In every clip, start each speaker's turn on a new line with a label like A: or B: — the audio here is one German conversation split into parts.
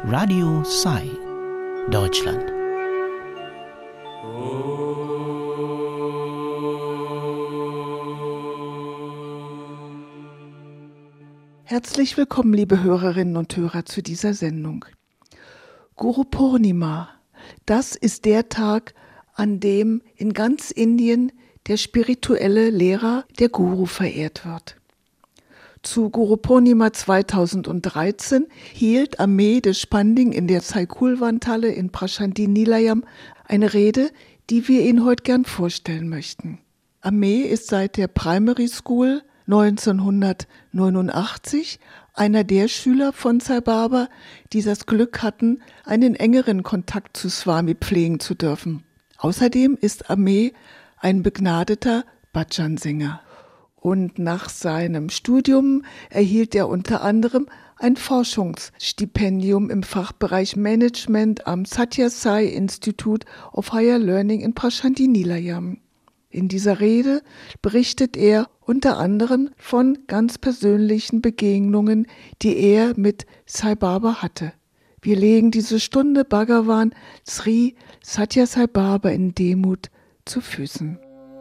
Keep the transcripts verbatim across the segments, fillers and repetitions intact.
A: Radio Sai, Deutschland.
B: Herzlich willkommen, liebe Hörerinnen und Hörer, zu dieser Sendung. Guru Purnima, das ist der Tag, an dem in ganz Indien der spirituelle Lehrer, der Guru, verehrt wird. Zu Guru Purnima zweitausenddreizehn hielt Ame Deshpande in der Sai Kulwant-Halle in Prashanthi Nilayam eine Rede, die wir Ihnen heute gern vorstellen möchten. Ame ist seit der Primary School neunzehnhundertneunundachtzig einer der Schüler von Sai Baba, die das Glück hatten, einen engeren Kontakt zu Swami pflegen zu dürfen. Außerdem ist Ame ein begnadeter Bhajan-Sänger. Und nach seinem Studium erhielt er unter anderem ein Forschungsstipendium im Fachbereich Management am Sathya Sai Institute of Higher Learning in Prashanthi Nilayam. In dieser Rede berichtet er unter anderem von ganz persönlichen Begegnungen, die er mit Sai Baba hatte. Wir legen diese Stunde Bhagavan Sri Sathya Sai Baba in Demut zu Füßen.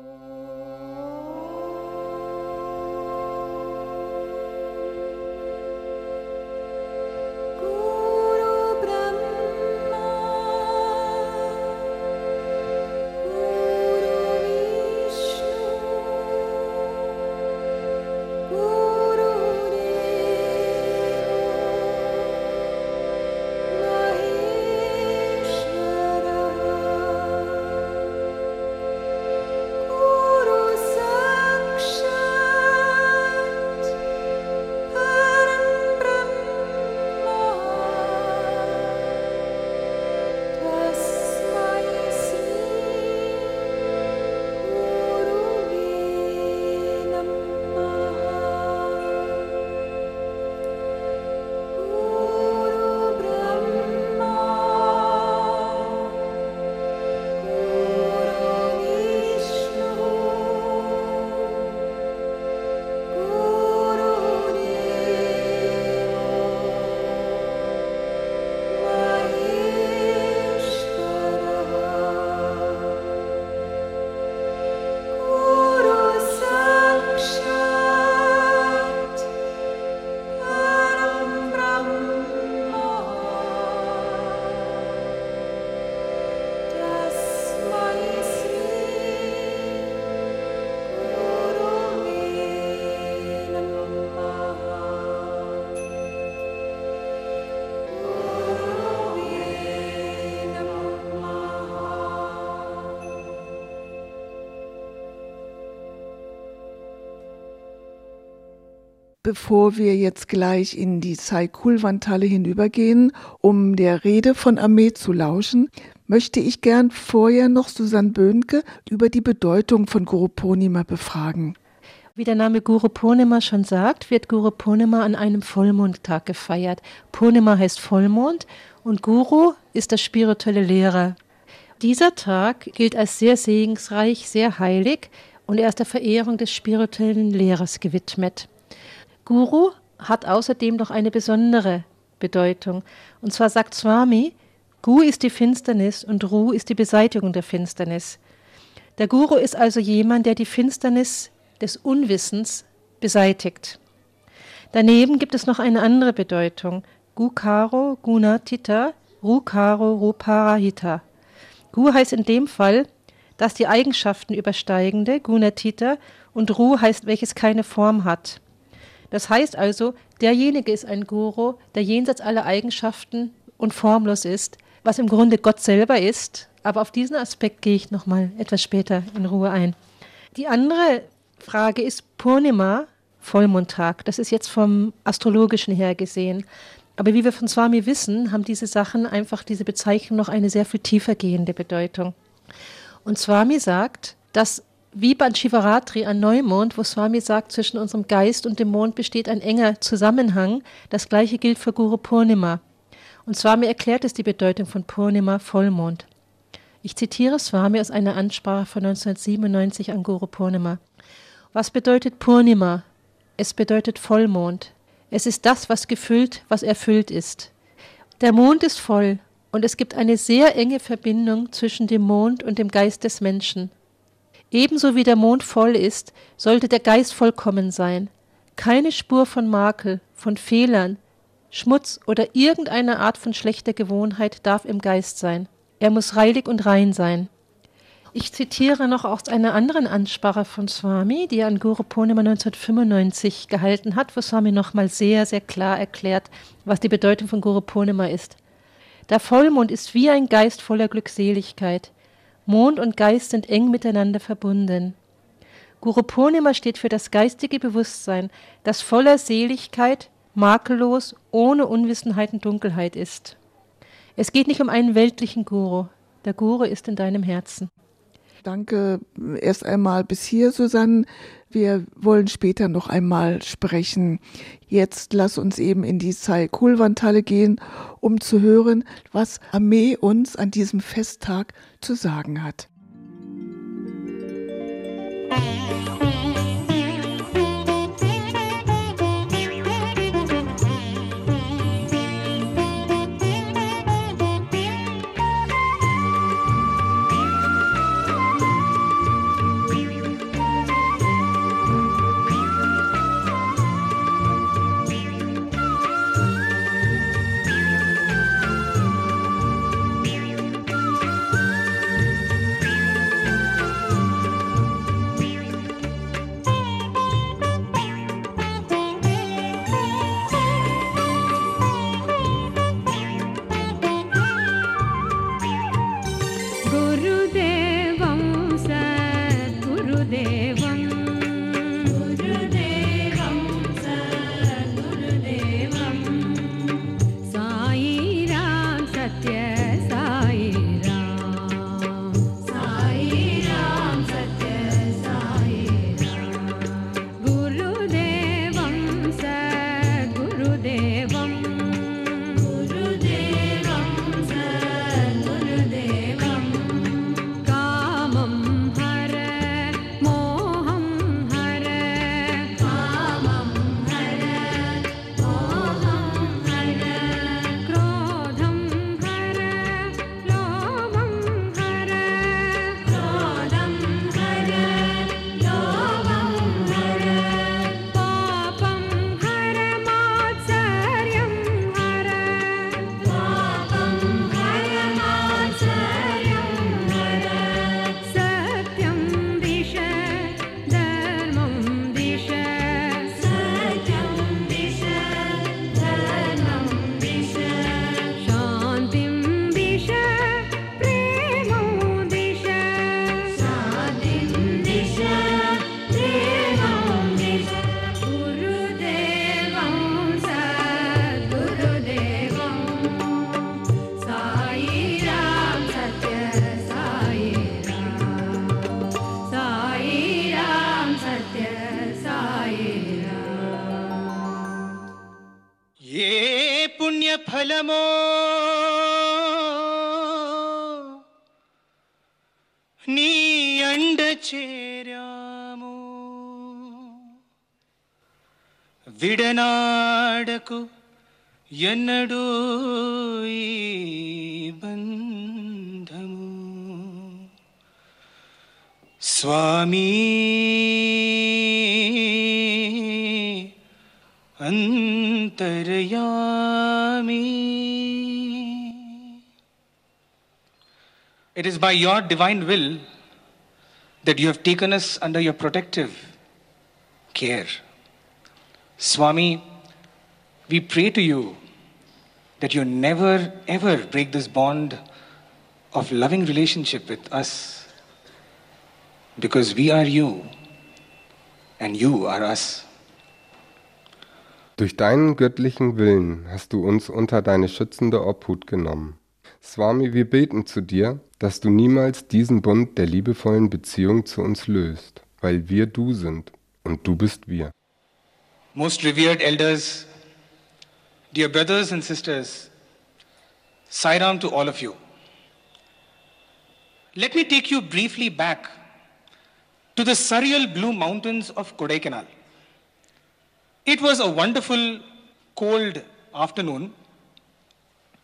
B: Bevor wir jetzt gleich in die Sai Kulwant-Halle hinübergehen, um der Rede von Ame zu lauschen, möchte ich gern vorher noch Susanne Böhnke über die Bedeutung von Guru Purnima befragen.
C: Wie der Name Guru Purnima schon sagt, wird Guru Purnima an einem Vollmondtag gefeiert. Purnima heißt Vollmond und Guru ist der spirituelle Lehrer. Dieser Tag gilt als sehr segensreich, sehr heilig und er ist der Verehrung des spirituellen Lehrers gewidmet. Guru hat außerdem noch eine besondere Bedeutung. Und zwar sagt Swami, Gu ist die Finsternis und Ru ist die Beseitigung der Finsternis. Der Guru ist also jemand, der die Finsternis des Unwissens beseitigt. Daneben gibt es noch eine andere Bedeutung. Gu Karo Gunatita, Ru Karo Ruparahita. Gu heißt in dem Fall, dass die Eigenschaften übersteigende, Gunatita, und Ru heißt, welches keine Form hat. Das heißt also, derjenige ist ein Guru, der jenseits aller Eigenschaften und formlos ist, was im Grunde Gott selber ist. Aber auf diesen Aspekt gehe ich nochmal etwas später in Ruhe ein. Die andere Frage ist Purnima, Vollmondtag. Das ist jetzt vom Astrologischen her gesehen. Aber wie wir von Swami wissen, haben diese Sachen einfach, diese Bezeichnung noch eine sehr viel tiefer gehende Bedeutung. Und Swami sagt, dass wie bei Shivaratri an Neumond, wo Swami sagt, zwischen unserem Geist und dem Mond besteht ein enger Zusammenhang. Das gleiche gilt für Guru Purnima. Und Swami erklärt es die Bedeutung von Purnima, Vollmond. Ich zitiere Swami aus einer Ansprache von neunzehnhundertsiebenundneunzig an Guru Purnima. Was bedeutet Purnima? Es bedeutet Vollmond. Es ist das, was gefüllt, was erfüllt ist. Der Mond ist voll und es gibt eine sehr enge Verbindung zwischen dem Mond und dem Geist des Menschen. Ebenso wie der Mond voll ist, sollte der Geist vollkommen sein. Keine Spur von Makel, von Fehlern, Schmutz oder irgendeiner Art von schlechter Gewohnheit darf im Geist sein. Er muss heilig und rein sein. Ich zitiere noch aus einer anderen Ansprache von Swami, die er an Guru Purnima neunzehnhundertfünfundneunzig gehalten hat, wo Swami nochmal sehr, sehr klar erklärt, was die Bedeutung von Guru Purnima ist. Der Vollmond ist wie ein Geist voller Glückseligkeit. Mond und Geist sind eng miteinander verbunden. Guru Purnima steht für das geistige Bewusstsein, das voller Seligkeit, makellos, ohne Unwissenheit und Dunkelheit ist. Es geht nicht um einen weltlichen Guru. Der Guru ist in deinem Herzen.
B: Danke erst einmal bis hier, Susanne. Wir wollen später noch einmal sprechen. Jetzt lass uns eben in die Sai Kulwantale gehen, um zu hören, was Ame uns an diesem Festtag zu sagen hat.
A: ఫలమో నీ అండ చేరాము విడనాడకు ఎన్నడూ ఈ బంధము స్వామి అంతర్యామి. It is by your divine will that you have taken us under your protective care. Swami, we pray to you that you never ever break this bond of loving relationship with us, because we are you and you are us.
D: Durch deinen göttlichen Willen hast du uns unter deine schützende Obhut genommen. Swami, wir beten zu dir, dass du niemals diesen Bund der liebevollen Beziehung zu uns löst, weil wir du sind und du bist wir.
A: Most revered elders, dear brothers and sisters, Sairam to all of you. Let me take you briefly back to the surreal blue mountains of Kodaikanal. It was a wonderful, cold afternoon,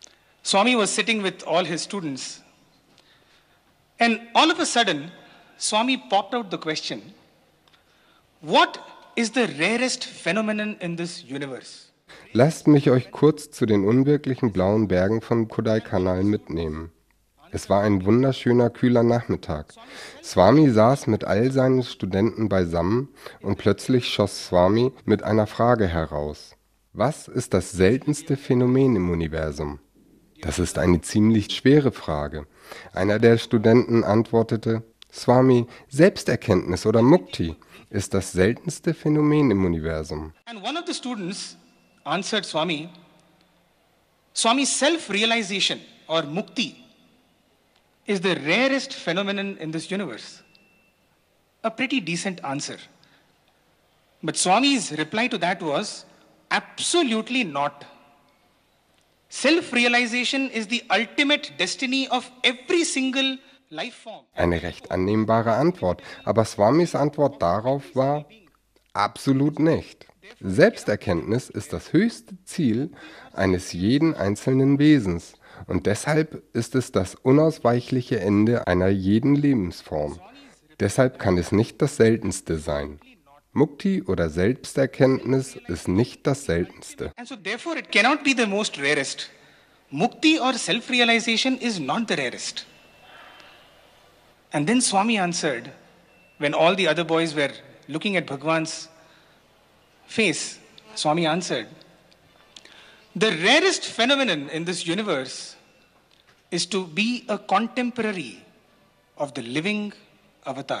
A: Swami was sitting with all his students. And all of a sudden, Swami popped out the question, what is the rarest phenomenon in this universe?
D: Lasst mich euch kurz zu den unwirklichen blauen Bergen von Kodaikanal mitnehmen. Es war ein wunderschöner, kühler Nachmittag. Swami saß mit all seinen Studenten beisammen und plötzlich schoss Swami mit einer Frage heraus. Was ist das seltenste Phänomen im Universum? Das ist eine ziemlich schwere Frage. Einer der Studenten antwortete, Swami, Selbsterkenntnis oder Mukti ist das seltenste Phänomen im Universum.
A: And one of the students answered Swami, Swami, self-realization or Mukti is the rarest phenomenon in this universe. A pretty decent answer. But Swami's reply to that was, absolutely not. Self-realization is the ultimate destiny of every single life form.
D: Eine recht annehmbare Antwort, aber Swamis Antwort darauf war, absolut nicht. Selbsterkenntnis ist das höchste Ziel eines jeden einzelnen Wesens. Und deshalb ist es das unausweichliche Ende einer jeden Lebensform. Deshalb kann es nicht das Seltenste sein. Mukti oder Selbsterkenntnis ist nicht das Seltenste.
A: And so therefore it cannot be the most rarest. Mukti or self-realization is not the rarest. And then Swami answered, when all the other boys were looking at Bhagwan's face, Swami answered, the rarest phenomenon in this universe is to be a contemporary of the living avatar.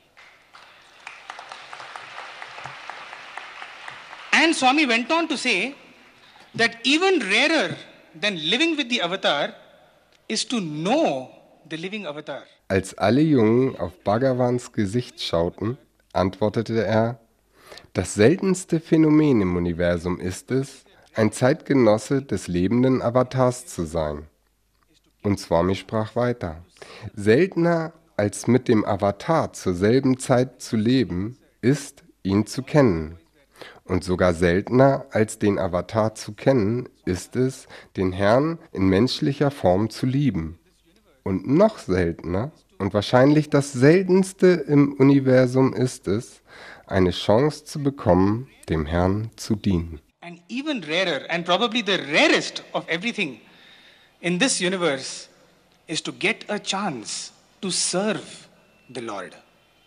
A: And Swami went on to say that even rarer than living with the avatar is to know the living avatar.
D: Als alle Jungen auf Bhagawans Gesicht schauten, antwortete er, das seltenste Phänomen im Universum ist es, ein Zeitgenosse des lebenden Avatars zu sein. Und Swami sprach weiter. Seltener als mit dem Avatar zur selben Zeit zu leben, ist, ihn zu kennen. Und sogar seltener als den Avatar zu kennen, ist es, den Herrn in menschlicher Form zu lieben. Und noch seltener und wahrscheinlich das seltenste im Universum ist es, eine Chance zu bekommen, dem Herrn zu dienen.
A: And even rarer, and probably the rarest of everything in this universe, is to get a chance to serve the Lord.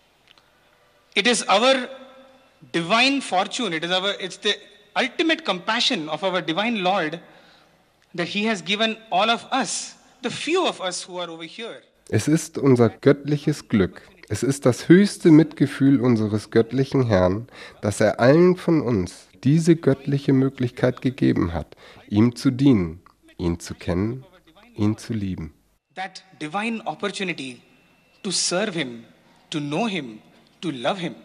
A: It is our divine fortune, it is our, it's the ultimate compassion of our divine Lord that He has given all of us, the few of us who are over here.
D: Es ist unser göttliches Glück. Es ist das höchste Mitgefühl unseres göttlichen Herrn, dass er allen von uns diese göttliche Möglichkeit gegeben hat, ihm zu dienen, ihn zu kennen, ihn zu lieben.
A: That divine opportunity to serve Him, to know Him, to love Him.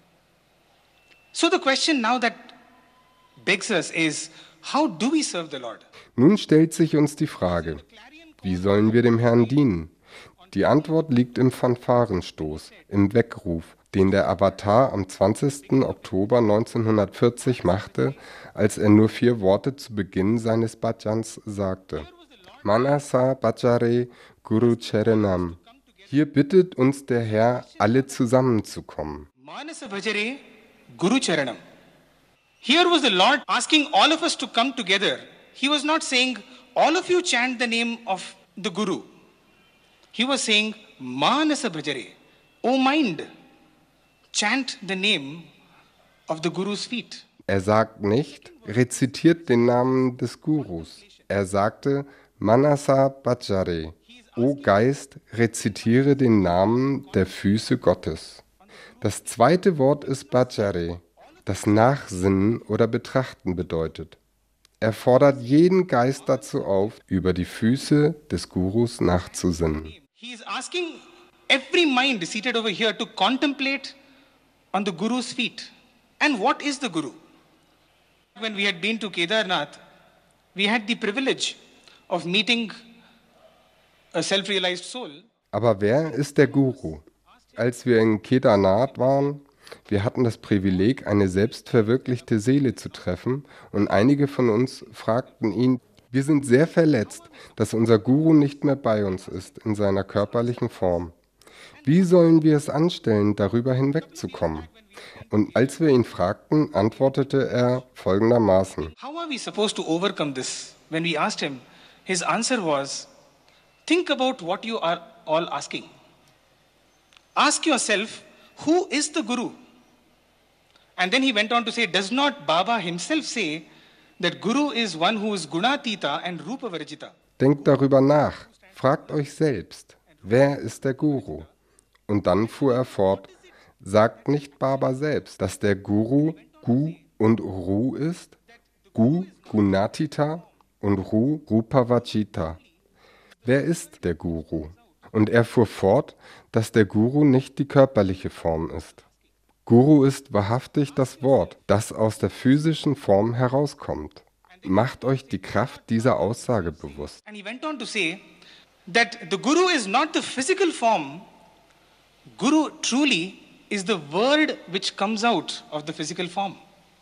A: So the question now that begs us is, how do we serve the Lord?
D: Nun stellt sich uns die Frage, wie sollen wir dem Herrn dienen? Die Antwort liegt im Fanfarenstoß, im Weckruf, den der Avatar am zwanzigsten Oktober neunzehnhundertvierzig machte, als er nur vier Worte zu Beginn seines Bhajans sagte. Manasa Bhajare Guru Charanam. Hier bittet uns der Herr, alle zusammenzukommen.
A: Manasa Bhajare Guru Charanam. Here was the Lord asking all of us to come together. He was not saying, all of you chant the name of the Guru. He was saying, Manasa Bhajare, O mind, chant the name of the Guru's feet.
D: Er sagt nicht, rezitiert den Namen des Gurus. Er sagte, Manasa Bhajare, O Geist, rezitiere den Namen der Füße Gottes. Das zweite Wort ist Bhajare, das Nachsinnen oder Betrachten bedeutet. Er fordert jeden Geist dazu auf, über die Füße des Gurus nachzusinnen.
A: He is asking every mind seated over here to contemplate on the Guru's feet. And what is the Guru? When we had been to Kedarnath, we had the privilege of meeting a self-realized soul.
D: Aber wer ist der Guru? Als wir in Kedarnath waren, wir hatten das Privileg, eine selbstverwirklichte Seele zu treffen, und einige von uns fragten ihn, Wir sind sehr verletzt, dass unser Guru nicht mehr bei uns ist in seiner körperlichen Form. Wie sollen wir es anstellen, darüber hinwegzukommen? Und als wir ihn fragten, antwortete er folgendermaßen:
A: How are we supposed to overcome this? When we asked him, his answer was, think about what you are all asking. Ask yourself, who is the Guru? And then he went on to say, does not Baba himself say that Guru is one who is Gunatita and Rupa Varjita?
D: Denkt darüber nach, fragt euch selbst, wer ist der Guru? Und dann fuhr er fort, sagt nicht Baba selbst, dass der Guru Gu und Ru ist? Gu, Gunatita und Ru, Rupa Varjita. Wer ist der Guru? Und er fuhr fort, dass der Guru nicht die körperliche Form ist. Guru ist wahrhaftig das Wort, das aus der physischen Form herauskommt. Macht euch die Kraft dieser Aussage bewusst.
A: And he went on to say that the Guru is not the physical form. Guru truly is the word which comes out of the physical form.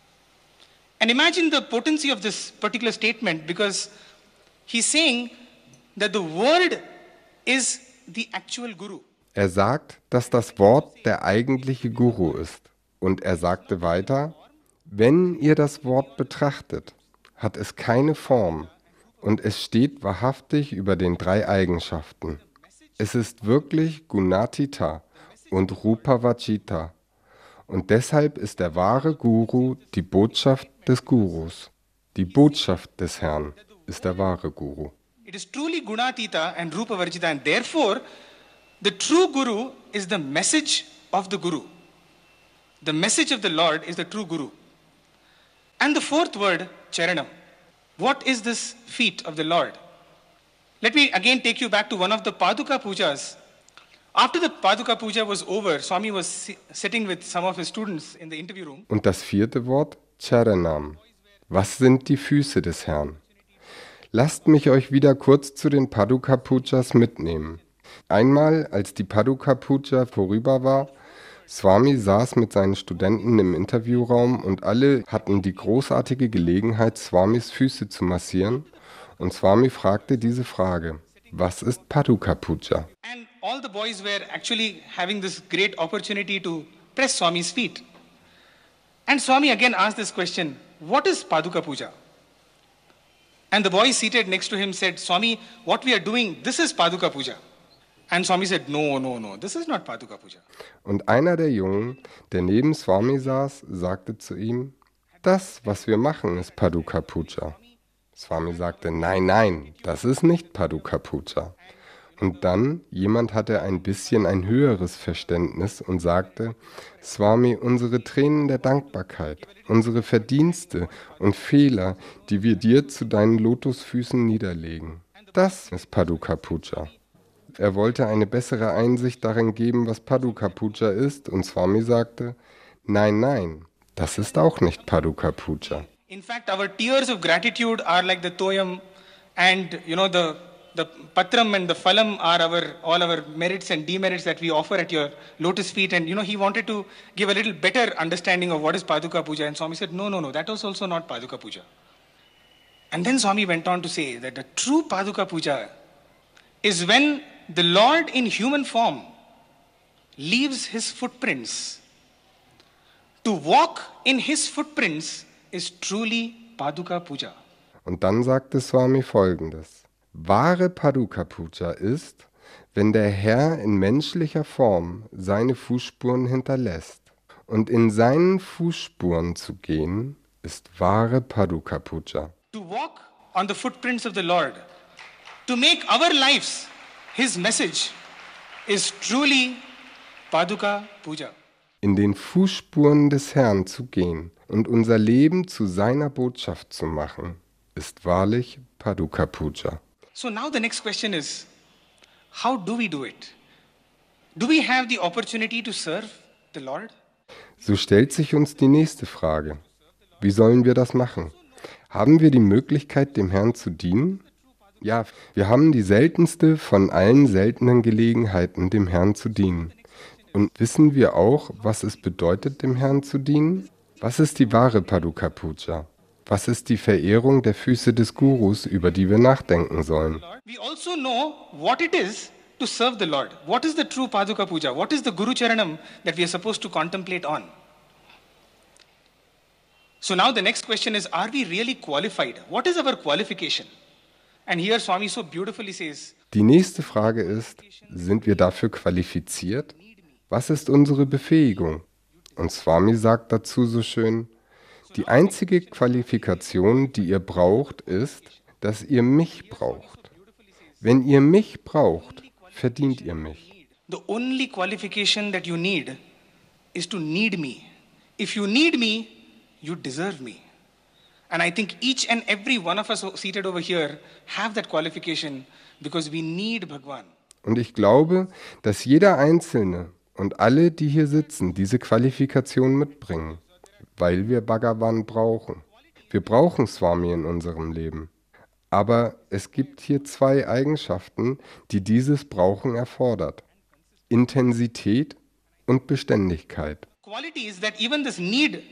A: And imagine the potency of this particular statement, because he's saying that the word is the actual Guru.
D: Er sagt, dass das Wort der eigentliche Guru ist. Und er sagte weiter, wenn ihr das Wort betrachtet, hat es keine Form und es steht wahrhaftig über den drei Eigenschaften. Es ist wirklich Gunatita und Rupa Varjita. Und deshalb ist der wahre Guru die Botschaft des Gurus. Die Botschaft des Herrn ist der wahre Guru.
A: It is truly Gunatita and Rupa Varjita, and therefore the true Guru is the message of the Guru. The message of the Lord is the true Guru. And the fourth word, Charanam. What is this feet of the Lord? Let me again take you back to one of the Paduka Pujas. After the Paduka Puja was over, Swami was si- sitting with some of his students in the interview room.
D: Und das vierte Wort, Charanam. Was sind die Füße des Herrn? Lasst mich euch wieder kurz zu den Paduka Pujas mitnehmen. Einmal, als die Paduka Puja vorüber war, Swami saß mit seinen Studenten im Interviewraum und alle hatten die großartige Gelegenheit, Swamis Füße zu massieren. Und Swami fragte diese Frage: Was ist Paduka Puja?
A: And all the boys were actually having this great opportunity to press Swami's feet. And Swami again asked this question, what is Paduka Puja? And the boy seated next to him said, Swami, what we are doing, this is Paduka Puja. And Swami said, no, no, no, this is not Paduka Puja.
D: Und einer der Jungen, der neben Swami saß, sagte zu ihm: Das, was wir machen, ist Paduka Puja. Swami sagte: Nein, nein, das ist nicht Paduka Puja. Und dann, jemand hatte ein bisschen ein höheres Verständnis und sagte: Swami, unsere Tränen der Dankbarkeit, unsere Verdienste und Fehler, die wir dir zu deinen Lotusfüßen niederlegen, das ist Paduka Puja. Er wollte eine bessere Einsicht darin geben, was Paduka Puja ist, und Swami sagte: Nein, nein, das ist auch nicht Paduka Puja.
A: In fact, our tears of gratitude are like the toyam, and you know the the patram and the phalam are our all our merits and demerits that we offer at your lotus feet. And you know he wanted to give a little better understanding of what is Paduka Puja, and Swami said, no, no, no, that was also not Paduka Puja. And then Swami went on to say that the true Paduka Puja is when the Lord in human form leaves his footprints. To walk in his footprints is truly Paduka Puja.
D: Und dann sagte Swami Folgendes: Wahre Paduka Puja ist, wenn der Herr in menschlicher Form seine Fußspuren hinterlässt. Und in seinen Fußspuren zu gehen, ist wahre Paduka Puja.
A: To walk on the footprints of the Lord, to make our lives his message, is truly Paduka Puja.
D: In den Fußspuren des Herrn zu gehen und unser Leben zu seiner Botschaft zu machen, ist wahrlich Paduka Puja.
A: So now the next question is, how do we do it? Do we have the opportunity to serve the Lord?
D: So stellt sich uns die nächste Frage: Wie sollen wir das machen? Haben wir die Möglichkeit, dem Herrn zu dienen? Ja, wir haben die seltenste von allen seltenen Gelegenheiten, dem Herrn zu dienen. Und wissen wir auch, was es bedeutet, dem Herrn zu dienen? Was ist die wahre Paduka Puja? Was ist die Verehrung der Füße des Gurus, über die wir nachdenken sollen?
A: We also know what it is to serve the Lord. What is the true Paduka Puja? What is the Guru Charanam that we are supposed to contemplate on? So now the next question is, are we really qualified? What is our qualification? And here Swami so beautifully says,
D: Die nächste Frage ist, sind wir dafür qualifiziert? Was ist unsere Befähigung? Und Swami sagt dazu so schön, die einzige Qualifikation, die ihr braucht, ist, dass ihr mich braucht. Wenn ihr mich braucht, verdient ihr mich.
A: the only qualification that you need is to need me. If you need me, you deserve me. And I think each and every one of us seated over here have that qualification because we need Bhagwan.
D: Und ich glaube, dass jeder Einzelne und alle, die hier sitzen, diese Qualifikation mitbringen, weil wir Bhagavan brauchen. Wir brauchen Swami in unserem Leben. Aber es gibt hier zwei Eigenschaften, die dieses Brauchen erfordert. Intensität und Beständigkeit.
A: Qualities that even this need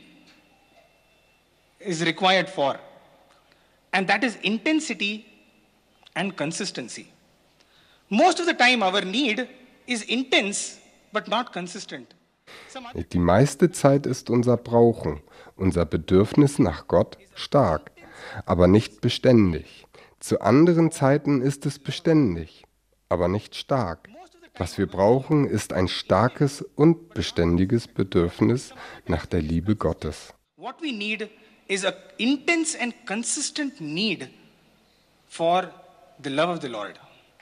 A: is required for. And that is intensity and consistency. Most of the time our need is intense but not consistent.
D: Die meiste Zeit ist unser Brauchen, unser Bedürfnis nach Gott stark, aber nicht beständig. Zu anderen Zeiten ist es beständig, aber nicht stark. Was wir brauchen, ist ein starkes und beständiges Bedürfnis nach der Liebe Gottes.
A: What we need is an intense and consistent need for the love of the Lord.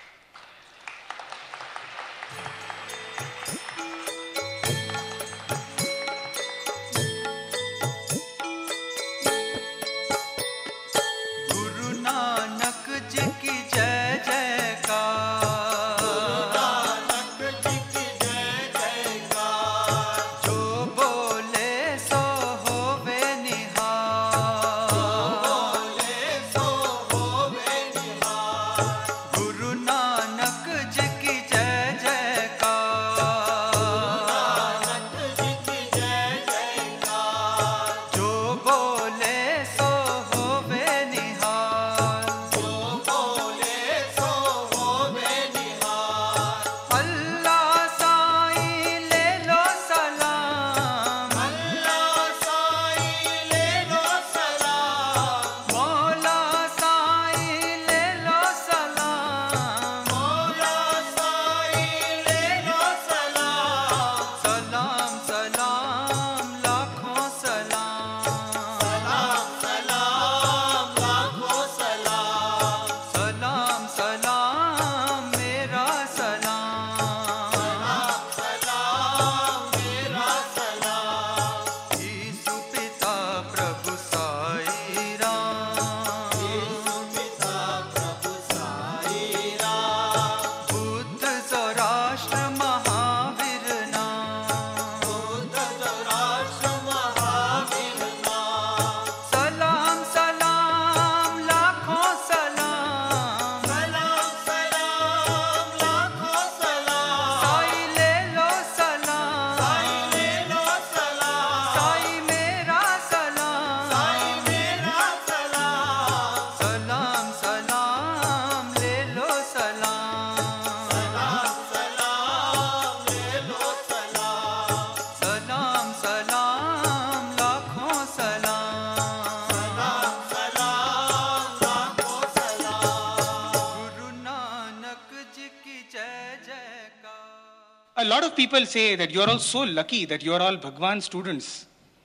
A: A lot of people say that you're all so lucky that you're all Bhagwan students.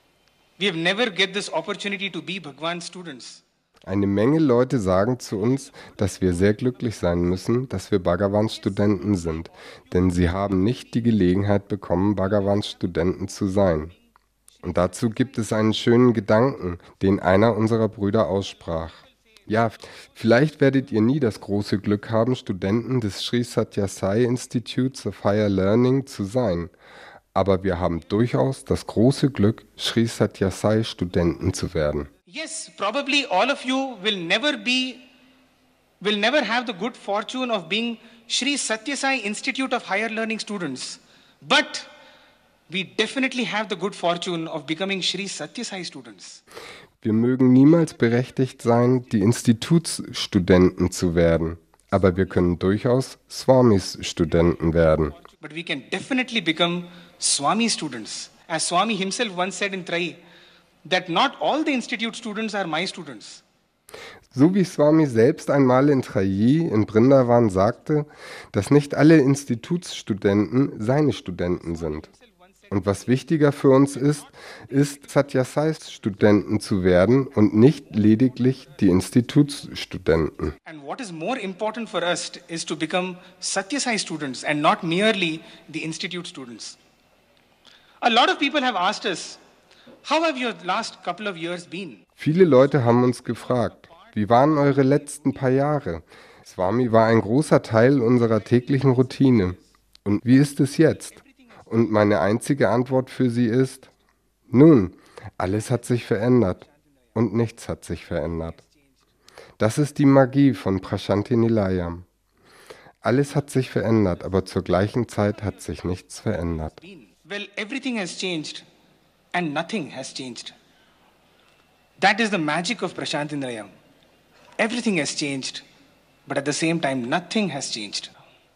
A: We have never get this opportunity to be Bhagwan students.
D: Eine Menge Leute sagen zu uns, dass wir sehr glücklich sein müssen, dass wir Bhagavans Studenten sind, denn sie haben nicht die Gelegenheit bekommen, Bhagavans Studenten zu sein. Und dazu gibt es einen schönen Gedanken, den einer unserer Brüder aussprach. Ja, vielleicht werdet ihr nie das große Glück haben, Studenten des Sri Sathya Sai Institutes of Higher Learning zu sein, aber wir haben durchaus das große Glück, Sri Sathya Sai Studenten zu werden.
A: Yes, probably all of you will never be, will never have the good fortune of being Sri Sathya Sai Institute of Higher Learning students. But we definitely have the good fortune of becoming Sri Satya Sai students.
D: Wir mögen niemals berechtigt sein, die Institutsstudenten zu werden, aber wir können durchaus Swamis Studenten werden.
A: But we can definitely become Swami students. As Swami himself once said in Trai, that not all the institute students are my students.
D: So wie Swami selbst einmal in Trayi in Brindavan sagte, dass nicht alle Institutsstudenten seine Studenten sind. Und was wichtiger für uns ist, ist, Satya Sais Studenten zu werden und nicht lediglich die Institutsstudenten.
A: And what is more important for us is to become Satya Sai students and not merely the institute students. A lot of people have asked us, how have your last couple of years been?
D: Viele Leute haben uns gefragt, wie waren eure letzten paar Jahre? Swami war ein großer Teil unserer täglichen Routine. Und wie ist es jetzt? Und meine einzige Antwort für sie ist, nun, alles hat sich verändert und nichts hat sich verändert. Das ist die Magie von Prashanthi Nilayam. Alles hat sich verändert, aber zur gleichen Zeit hat sich nichts verändert.
A: Well, everything has changed and nothing has changed. That is the magic of Prashanthi Nilayam. Everything has changed, but at the same time, nothing has changed.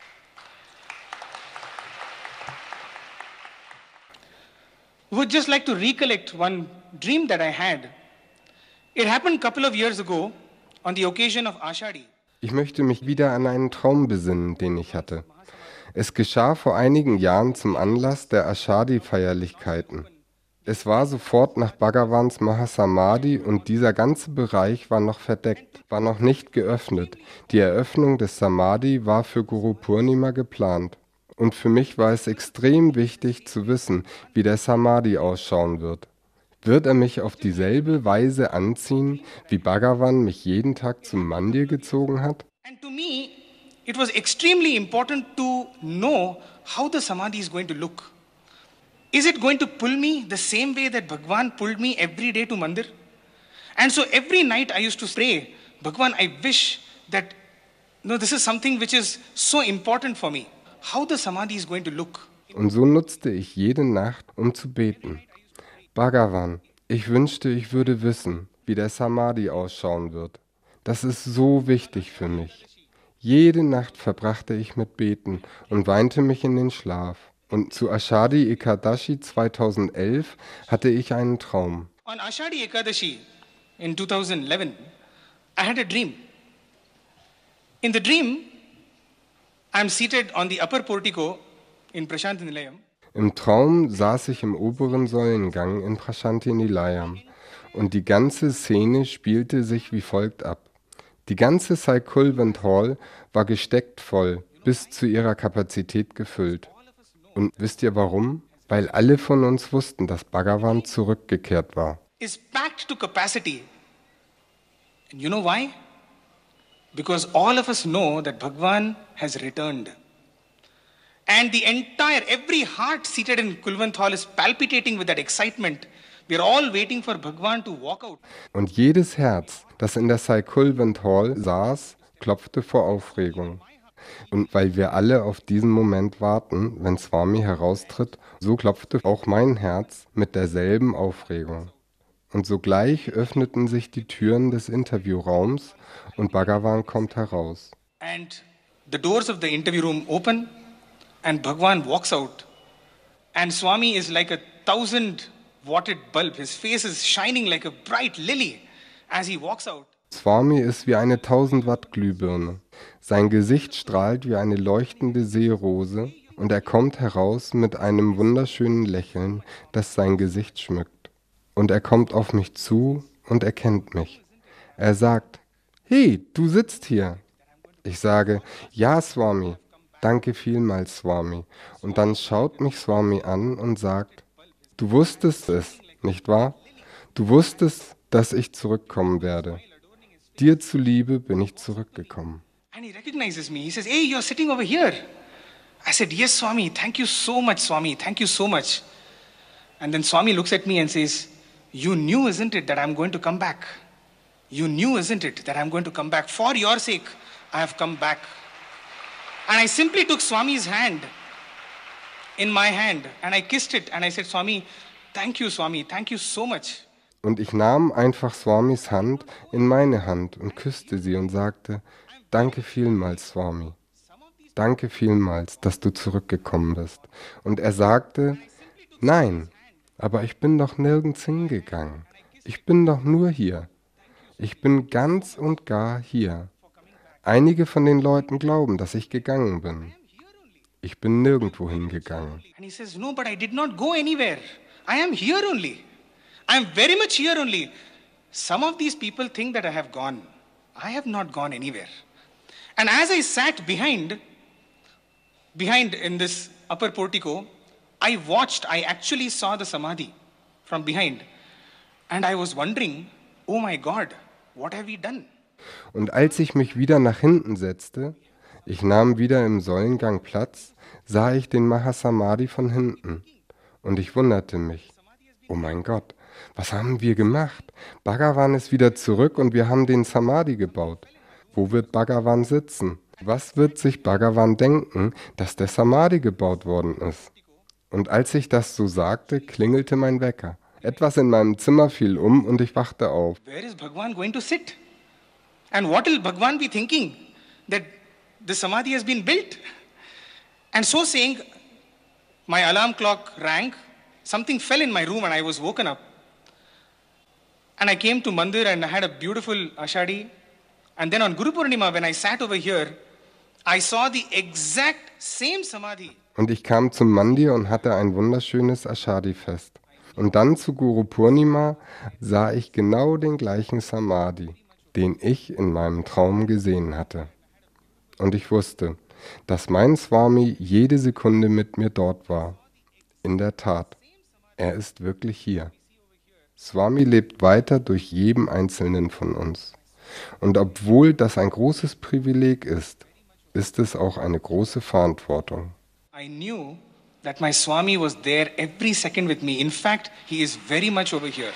A: Would just like to recollect one dream that I had. It happened a couple of years ago on the occasion of Ashadi.
D: Ich möchte mich wieder an einen Traum besinnen, den ich hatte. Es geschah vor einigen Jahren zum Anlass der Ashadi-Feierlichkeiten. Es war sofort nach Bhagavans Mahasamadhi und dieser ganze Bereich war noch verdeckt, war noch nicht geöffnet. Die Eröffnung des Samadhi war für Guru Purnima geplant. Und für mich war es extrem wichtig zu wissen, wie der Samadhi ausschauen wird. Wird er mich auf dieselbe Weise anziehen, wie Bhagavan mich jeden Tag zum Mandir gezogen hat?
A: And to me, it was extremely important to know how the Samadhi is going to look. Is it going to pull me the same way that Bhagwan pulled me every day to Mandir? And so every night I used to pray, Bhagwan, I wish that, no, this is something which is so important for me. How the Samadhi is going to look.
D: Und so nutzte ich jede Nacht, um zu beten. Bhagavan, ich wünschte, ich würde wissen, wie der Samadhi ausschauen wird. Das ist so wichtig für mich. Jede Nacht verbrachte ich mit Beten und weinte mich in den Schlaf. Und zu Ashadi Ekadashi zweitausendelf hatte ich einen Traum.
A: On Ashadi Ekadashi in twenty eleven, I had a dream. In the dream, I'm seated on the upper portico in Prashanthi Nilayam.
D: Im Traum saß ich im oberen Säulengang in Prashanthi Nilayam und die ganze Szene spielte sich wie folgt ab. Die ganze Sai Kulwant Hall war gesteckt voll, bis zu ihrer Kapazität gefüllt. Und wisst ihr warum? Weil alle von uns wussten, dass Bhagavan zurückgekehrt war.
A: Is packed to capacity. And you know why? Because all of us know that Bhagwan has returned. And the entire, every heart seated in Kulwant Hall is palpitating with that excitement. We are all waiting for Bhagwan to walk out.
D: Und jedes Herz, das in der Sai Kulwant Hall saß, klopfte vor Aufregung. Und weil wir alle auf diesen Moment warten, wenn Swami heraustritt, so klopfte auch mein Herz mit derselben Aufregung. Und sogleich öffneten sich die Türen des Interviewraums und Bhagavan kommt heraus.
A: And the doors of the interview room open and Bhagwan walks out. And Swami is like a thousand watted bulb. His face is shining like a bright lily as he walks out.
D: Swami ist wie eine tausend Watt Glühbirne. Sein Gesicht strahlt wie eine leuchtende Seerose und er kommt heraus mit einem wunderschönen Lächeln, das sein Gesicht schmückt. Und er kommt auf mich zu und erkennt mich. Er sagt, hey, du sitzt hier. Ich sage, ja Swami, danke vielmals Swami. Und dann schaut mich Swami an und sagt, du wusstest es, nicht wahr? Du wusstest, dass ich zurückkommen werde. Dir zuliebe bin ich zurückgekommen.
A: And he recognizes me. He says, hey, you're sitting over here. I said, yes, Swami. Thank you so much, Swami. Thank you so much. And then Swami looks at me and says, you knew, isn't it, that I'm going to come back? You knew, isn't it, that I'm going to come back? For your sake, I have come back. And I simply took Swami's hand. in my hand and I kissed it and I said, Swami, thank you, Swami, thank you so much.
D: Und ich nahm einfach Swamis Hand in meine Hand und küsste sie und sagte, danke vielmals, Swami. Danke vielmals, dass du zurückgekommen bist. Und er sagte, nein, aber ich bin doch nirgends hingegangen. Ich bin doch nur hier. Ich bin ganz und gar hier. Einige von den Leuten glauben, dass ich gegangen bin. Ich bin nirgendwo hingegangen.
A: And he says, no, but I did not go anywhere. I am here only. I am very much here only. Some of these people think that I have gone. I have not gone anywhere. And as I sat behind, behind in this upper portico, I watched, I actually saw the Samadhi from behind. And I was wondering, oh my God, what have we done?
D: Und als ich mich wieder nach hinten setzte, ich nahm wieder im Säulengang Platz, sah ich den Mahasamadhi von hinten. Und ich wunderte mich, oh mein Gott, was haben wir gemacht? Bhagavan ist wieder zurück und wir haben den Samadhi gebaut. Wo wird Bhagavan sitzen? Was wird sich Bhagavan denken, dass der Samadhi gebaut worden ist? Und als ich das so sagte, klingelte mein Wecker. Etwas in meinem Zimmer fiel um und ich wachte auf.
A: Where is Bhagwan going to sit? And what will Bhagwan be thinking? That the Samadhi has been built? And so saying, my alarm clock rang, something fell in my room and I was woken up. And I came to Mandir and I had a beautiful Ashadi. And then on Guru Purnima, when I sat over here, I saw the exact same Samadhi.
D: Und ich kam zum Mandir und hatte ein wunderschönes Ashadi-Fest. Und dann zu Guru Purnima sah ich genau den gleichen Samadhi, den ich in meinem Traum gesehen hatte. Und ich wusste, dass mein Swami jede Sekunde mit mir dort war. In der Tat, er ist wirklich hier. Swami lebt weiter durch jeden einzelnen von uns. Und obwohl das ein großes Privileg ist, ist es auch eine große Verantwortung.
A: I knew that my Swami was there every second with me. In fact, he is very much over here.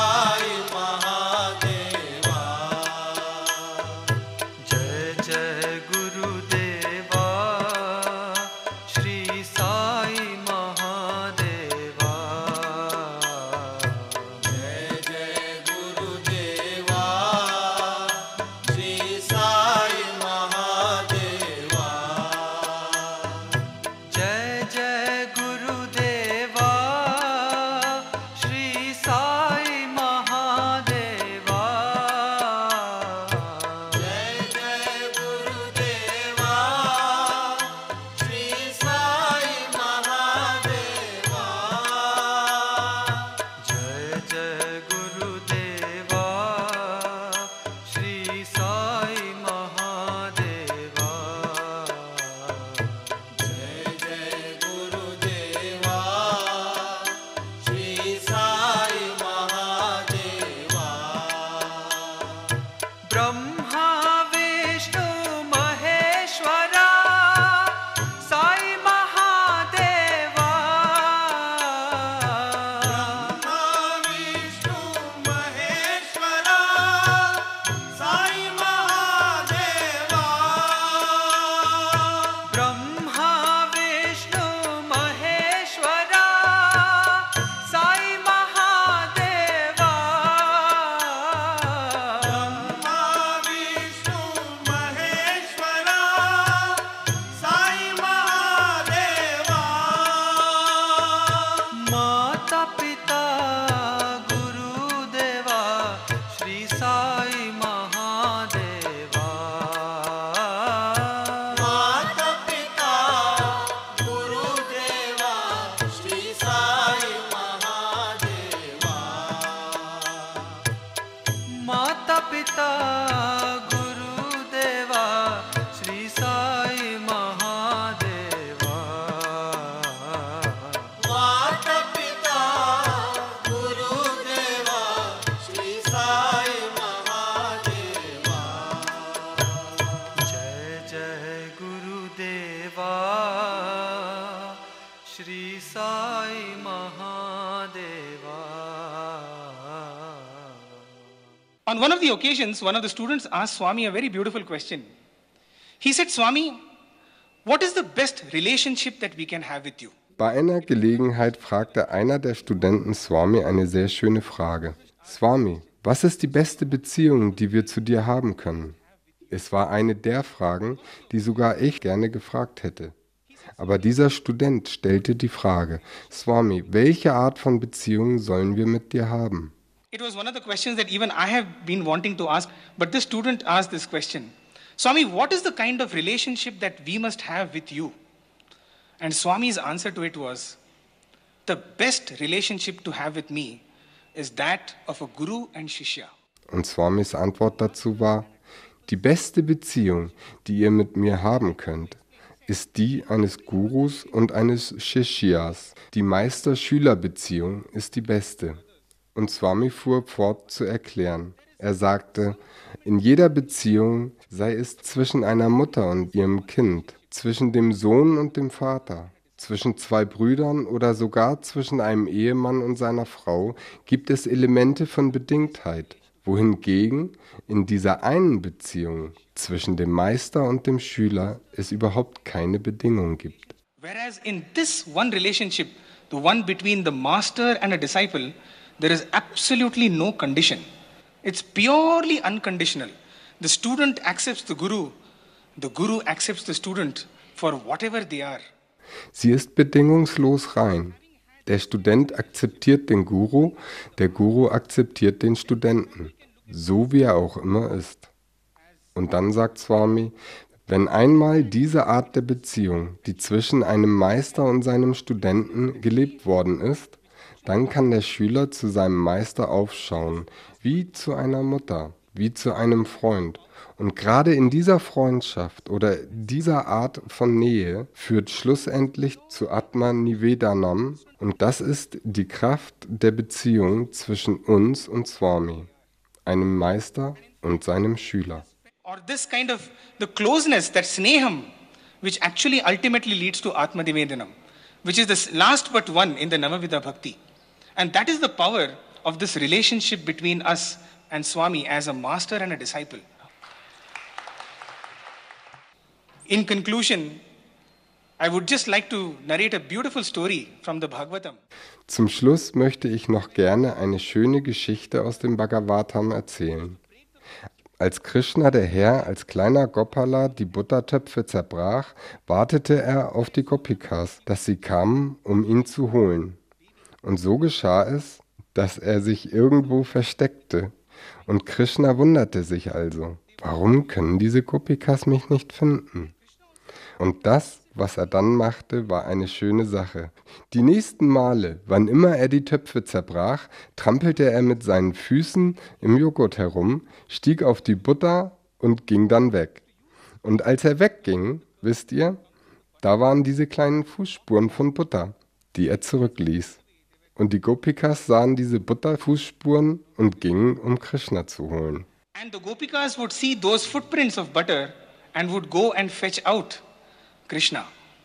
E: जय
A: On one of the occasions, one of the students asked Swami a very beautiful question. He said, Swami, what is the best relationship that we can have with you?
D: Bei einer Gelegenheit fragte einer der Studenten Swami eine sehr schöne Frage. Swami, was ist die beste Beziehung, die wir zu dir haben können? Es war eine der Fragen, die sogar ich gerne gefragt hätte. Aber dieser Student stellte die Frage, Swami, welche Art von Beziehung sollen wir mit dir haben?
A: It was one of the questions that even I have been wanting to ask, but this student asked this question. Swami, what is the kind of relationship that we must have with you? And Swami's answer to it was, the best relationship to have with me is that of a Guru and Shishya.
D: Und Swamis Antwort dazu war, die beste Beziehung, die ihr mit mir haben könnt, ist die eines Gurus und eines Shishyas. Die Meister-Schüler-Beziehung ist die beste. Und Swami fuhr fort zu erklären. Er sagte, in jeder Beziehung, sei es zwischen einer Mutter und ihrem Kind, zwischen dem Sohn und dem Vater, zwischen zwei Brüdern oder sogar zwischen einem Ehemann und seiner Frau, gibt es Elemente von Bedingtheit, wohingegen in dieser einen Beziehung zwischen dem Meister und dem Schüler es überhaupt keine Bedingung gibt.
A: Whereas in this one relationship, the one between the master and a disciple, there is absolutely no condition. It's purely unconditional. The student accepts the Guru, the Guru accepts the student for whatever they are.
D: Sie ist bedingungslos rein. Der Student akzeptiert den Guru, der Guru akzeptiert den Studenten, so wie er auch immer ist. Und dann sagt Swami, wenn einmal diese Art der Beziehung, die zwischen einem Meister und seinem Studenten gelebt worden ist, dann kann der Schüler zu seinem Meister aufschauen, wie zu einer Mutter, wie zu einem Freund. Und gerade in dieser Freundschaft oder dieser Art von Nähe führt schlussendlich zu Atma Nivedanam, und das ist die Kraft der Beziehung zwischen uns und Swami, einem Meister und seinem Schüler.
A: Or this kind of the closeness, that sneham, which actually ultimately leads to Atma Nivedanam, which is the last but one in the Navavida Bhakti. And that is the power of this relationship between us and Swami as a master and a disciple. In conclusion, I would just like to narrate a beautiful story from the Bhagavatam.
D: Zum Schluss möchte ich noch gerne eine schöne Geschichte aus dem Bhagavatam erzählen. Als Krishna, der Herr, als kleiner Gopala die Buttertöpfe zerbrach, wartete er auf die Gopikas, dass sie kamen, um ihn zu holen. Und so geschah es, dass er sich irgendwo versteckte. Und Krishna wunderte sich also, warum können diese Gopikas mich nicht finden? Und das, was er dann machte, war eine schöne Sache. Die nächsten Male, wann immer er die Töpfe zerbrach, trampelte er mit seinen Füßen im Joghurt herum, stieg auf die Butter und ging dann weg. Und als er wegging, wisst ihr, da waren diese kleinen Fußspuren von Butter, die er zurückließ. Und die Gopikas sahen diese Butterfußspuren und gingen, um Krishna zu holen.
A: And the Gopikas would see those footprints of butter and would go and fetch out Krishna.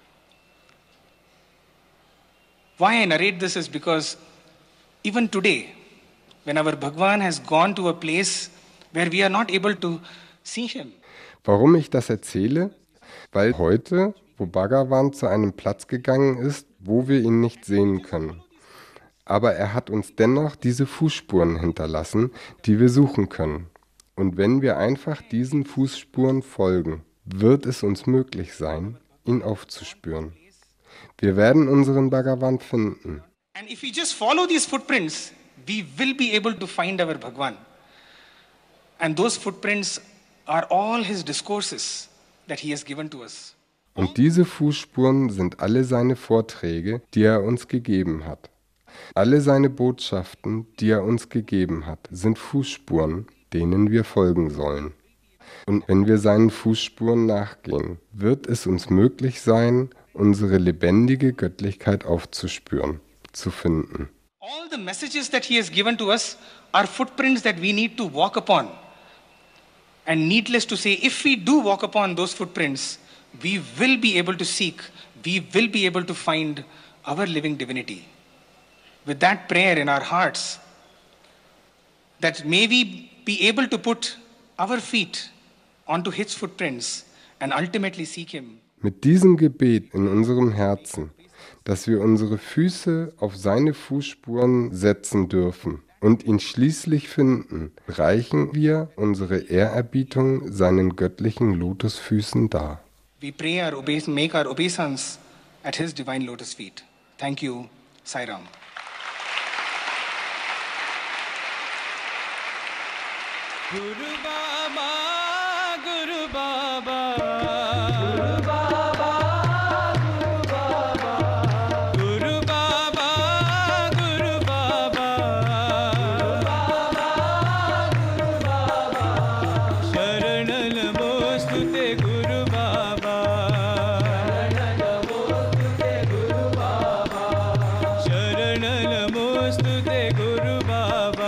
A: Why I narrate this is because even today, when our Bhagwan has gone to a place where we are not able to see him.
D: Warum ich das erzähle? Weil heute, wo Bhagavan zu einem Platz gegangen ist, wo wir ihn nicht sehen können. Aber er hat uns dennoch diese Fußspuren hinterlassen, die wir suchen können. Und wenn wir einfach diesen Fußspuren folgen, wird es uns möglich sein, ihn aufzuspüren. Wir werden unseren Bhagavan finden.
A: And if we just follow these footprints, we will be able to find our Bhagwan. And those footprints are all his discourses that he has given to us.
D: Und diese Fußspuren sind alle seine Vorträge, die er uns gegeben hat. Alle seine Botschaften, die er uns gegeben hat, sind Fußspuren, denen wir folgen sollen. Und wenn wir seinen Fußspuren nachgehen, wird es uns möglich sein, unsere lebendige Göttlichkeit aufzuspüren, zu finden.
A: All the messages that he has given to us are footprints that we need to walk upon. And needless to say, if we do walk upon those footprints, we will be able to seek, we will be able to find our living divinity. With that prayer in our hearts, that may we be able to put our feet onto his footprints and ultimately seek him.
D: Mit diesem Gebet in unserem Herzen, dass wir unsere Füße auf seine Fußspuren setzen dürfen und ihn schließlich finden, reichen wir unsere Ehrerbietung seinen göttlichen Lotusfüßen dar.
A: We pray our obeis- make our obeisance at his divine lotus feet. Thank you, Sai Ram.
E: Guru Baba, Guru Baba, Guru Baba, Guru Baba, Guru Baba, Guru Baba, Sharanam Namostute Guru Baba, Sharanam Namostute Guru Baba, Sharanam Namostute Guru Baba.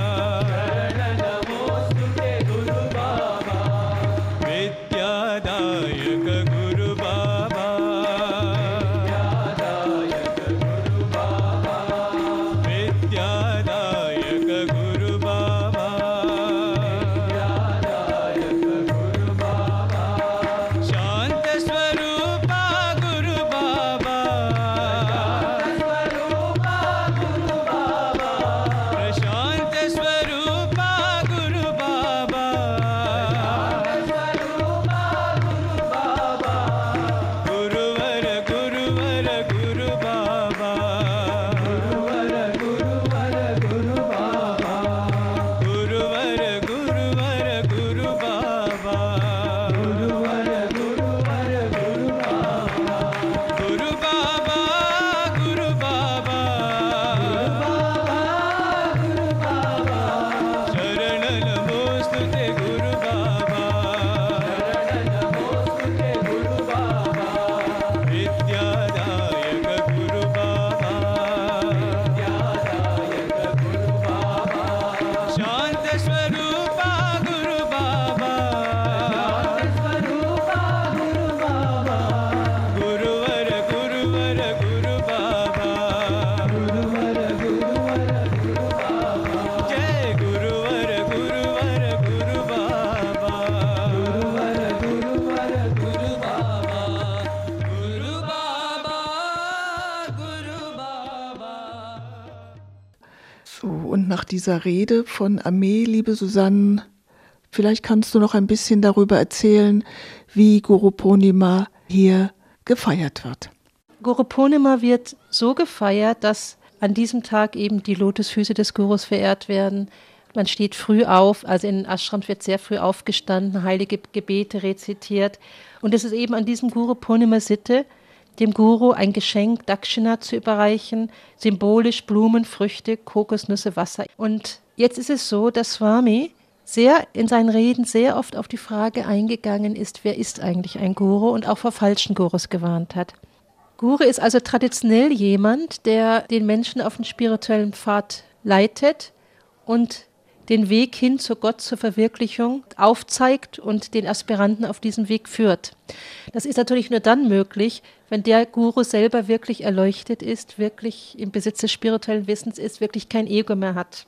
B: Und nach dieser Rede von Ame, liebe Susanne, vielleicht kannst du noch ein bisschen darüber erzählen, wie Guru Purnima hier gefeiert wird.
C: Guru Purnima wird so gefeiert, dass an diesem Tag eben die Lotusfüße des Gurus verehrt werden. Man steht früh auf, also in den Ashrams wird sehr früh aufgestanden, heilige Gebete rezitiert. Und es ist eben an diesem Guru Purnima Sitte, dem Guru ein Geschenk, Dakshina, zu überreichen, symbolisch Blumen, Früchte, Kokosnüsse, Wasser. Und jetzt ist es so, dass Swami sehr in seinen Reden sehr oft auf die Frage eingegangen ist, wer ist eigentlich ein Guru, und auch vor falschen Gurus gewarnt hat. Guru ist also traditionell jemand, der den Menschen auf den spirituellen Pfad leitet und den Weg hin zu Gott, zur Verwirklichung aufzeigt und den Aspiranten auf diesem Weg führt. Das ist natürlich nur dann möglich, wenn der Guru selber wirklich erleuchtet ist, wirklich im Besitz des spirituellen Wissens ist, wirklich kein Ego mehr hat.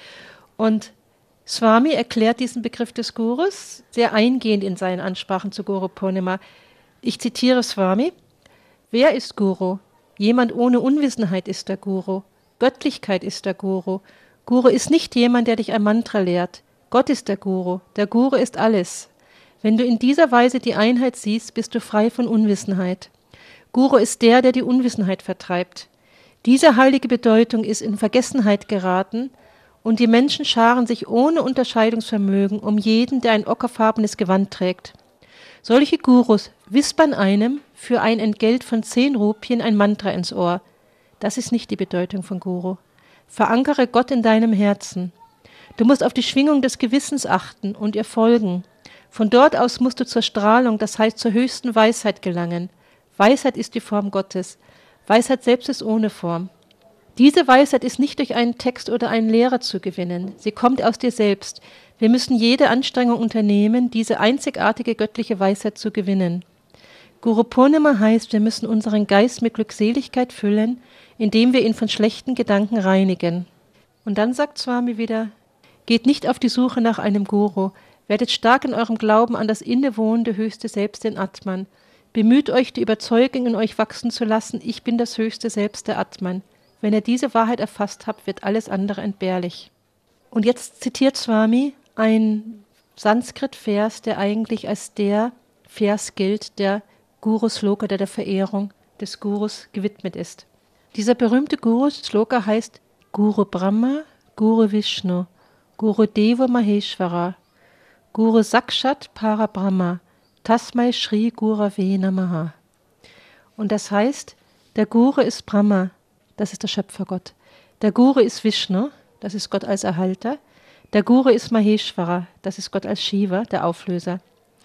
C: Und Swami erklärt diesen Begriff des Gurus sehr eingehend in seinen Ansprachen zu Guru Purnima. Ich zitiere Swami: Wer ist Guru? Jemand ohne Unwissenheit ist der Guru. Göttlichkeit ist der Guru. Guru ist nicht jemand, der dich ein Mantra lehrt. Gott ist der Guru. Der Guru ist alles. Wenn du in dieser Weise die Einheit siehst, bist du frei von Unwissenheit. Guru ist der, der die Unwissenheit vertreibt. Diese heilige Bedeutung ist in Vergessenheit geraten und die Menschen scharen sich ohne Unterscheidungsvermögen um jeden, der ein ockerfarbenes Gewand trägt. Solche Gurus wispern einem für ein Entgelt von zehn Rupien ein Mantra ins Ohr. Das ist nicht die Bedeutung von Guru. Verankere Gott in deinem Herzen. Du musst auf die Schwingung des Gewissens achten und ihr folgen. Von dort aus musst du zur Strahlung, das heißt zur höchsten Weisheit gelangen. Weisheit ist die Form Gottes. Weisheit selbst ist ohne Form. Diese Weisheit ist nicht durch einen Text oder einen Lehrer zu gewinnen. Sie kommt aus dir selbst. Wir müssen jede Anstrengung unternehmen, diese einzigartige göttliche Weisheit zu gewinnen. Guru Purnima heißt, wir müssen unseren Geist mit Glückseligkeit füllen, indem wir ihn von schlechten Gedanken reinigen. Und dann sagt Swami wieder: Geht nicht auf die Suche nach einem Guru. Werdet stark in eurem Glauben an das innewohnende höchste Selbst, den Atman. Bemüht euch, die Überzeugung in euch wachsen zu lassen, ich bin das höchste Selbst, der Atman. Wenn ihr diese Wahrheit erfasst habt, wird alles andere entbehrlich. Und jetzt zitiert Swami ein Sanskrit-Vers, der eigentlich als der Vers gilt, der Guru-Sloka, der der Verehrung des Gurus gewidmet ist. Dieser berühmte Guru-Sloka heißt Guru Brahma, Guru Vishnu, Guru Deva Maheshwara, Guru Sakshat Parabrahma, Tasmai Shri Gurave Namaha. Und das heißt, der Guru ist Brahma, das ist der Schöpfergott. Der Guru ist Vishnu, das ist Gott als Erhalter. Der Guru ist Maheshwara, das ist Gott als Shiva, der Auflöser.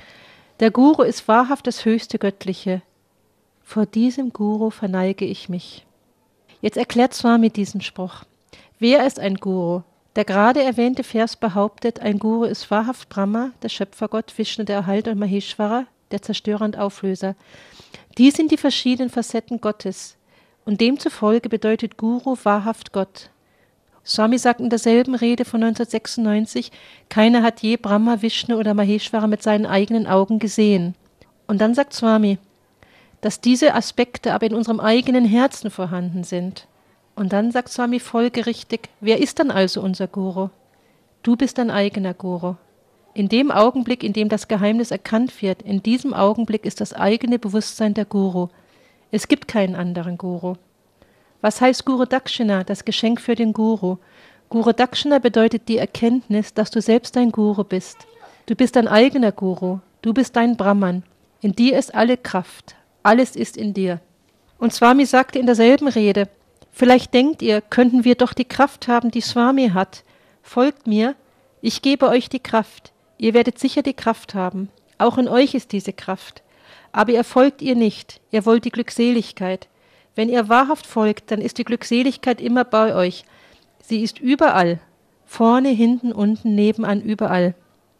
C: Der Guru ist wahrhaft das höchste Göttliche. Vor diesem Guru verneige ich mich. Jetzt erklärt Swami diesen Spruch. Wer ist ein Guru? Der gerade erwähnte Vers behauptet, ein Guru ist wahrhaft Brahma, der Schöpfergott, Vishnu, der Erhalter, und Maheshwara, der Zerstörer und Auflöser. Die sind die verschiedenen Facetten Gottes. Und demzufolge bedeutet Guru wahrhaft Gott. Swami sagt in derselben Rede von neunzehnhundertsechsundneunzig, keiner hat je Brahma, Vishnu oder Maheshwara mit seinen eigenen Augen gesehen. Und dann sagt Swami, dass diese Aspekte aber in unserem eigenen Herzen vorhanden sind. Und dann sagt Swami folgerichtig, wer ist dann also unser Guru? Du bist dein eigener Guru. In dem Augenblick, in dem das Geheimnis erkannt wird, in diesem Augenblick ist das eigene Bewusstsein der Guru. Es gibt keinen anderen Guru. Was heißt Guru Dakshina, das Geschenk für den Guru? Guru Dakshina bedeutet die Erkenntnis, dass du selbst dein Guru bist. Du bist dein eigener Guru, du bist dein Brahman. In dir ist alle Kraft, alles ist in dir. Und Swami sagte in derselben Rede, vielleicht denkt ihr, könnten wir doch die Kraft haben, die Swami hat. Folgt mir, ich gebe euch die Kraft. Ihr werdet sicher die Kraft haben. Auch in euch ist diese Kraft. Aber ihr folgt ihr nicht, ihr wollt die Glückseligkeit. Wenn ihr wahrhaft folgt, dann ist die Glückseligkeit immer bei euch. Sie ist überall, vorne, hinten, unten, nebenan, überall.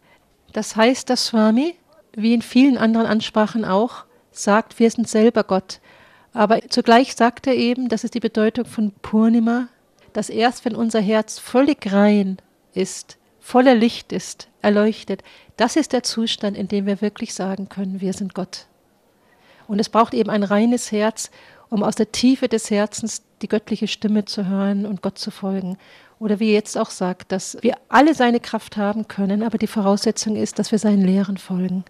C: Das heißt, dass Swami, wie in vielen anderen Ansprachen auch, sagt, wir sind selber Gott. Aber zugleich sagt er eben, das ist die Bedeutung von Purnima, dass erst wenn unser Herz völlig rein ist, voller Licht ist, erleuchtet, das ist der Zustand, in dem wir wirklich sagen können, wir sind Gott. Und es braucht eben ein reines Herz, um aus der Tiefe des Herzens die göttliche Stimme zu hören und Gott zu folgen. Oder wie er jetzt auch sagt, dass wir alle seine Kraft haben können, aber die Voraussetzung ist, dass wir seinen Lehren folgen.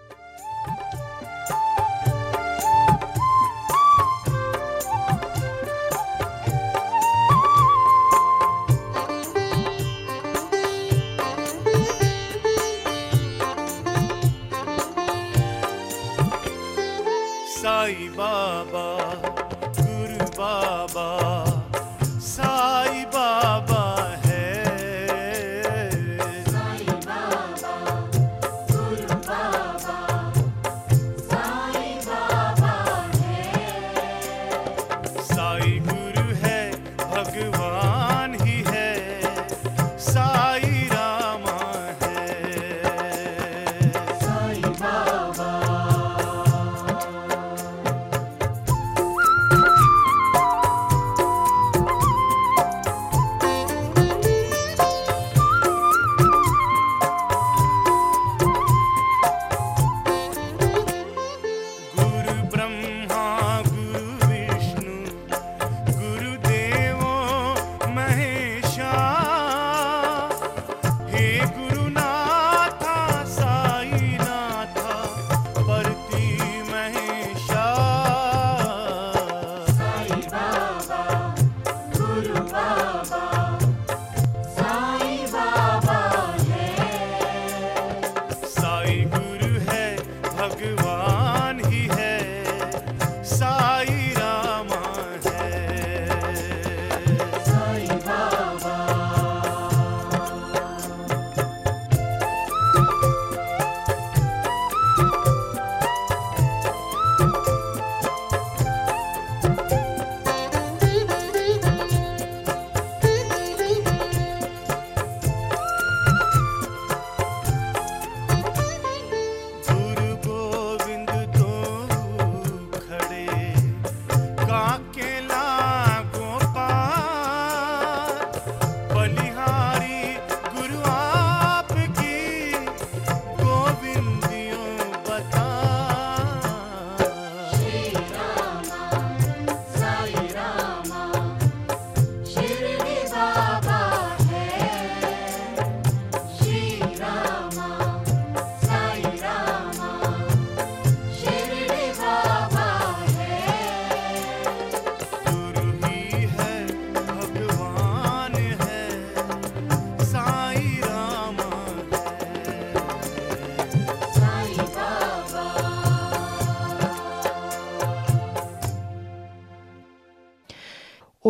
E: Sai Baba, Guru Baba, Sai Baba hai. Sai Baba, Guru Baba, Sai Baba hai. Sai Guru hai, Bhagwan hi hai, Sai Rama hai. Sai Baba.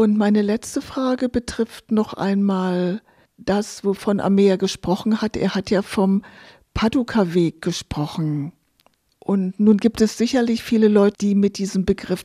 B: Und meine letzte Frage betrifft noch einmal das, wovon Ameya gesprochen hat. Er hat ja vom Paduka-Weg gesprochen. Und nun gibt es sicherlich viele Leute, die mit diesem Begriff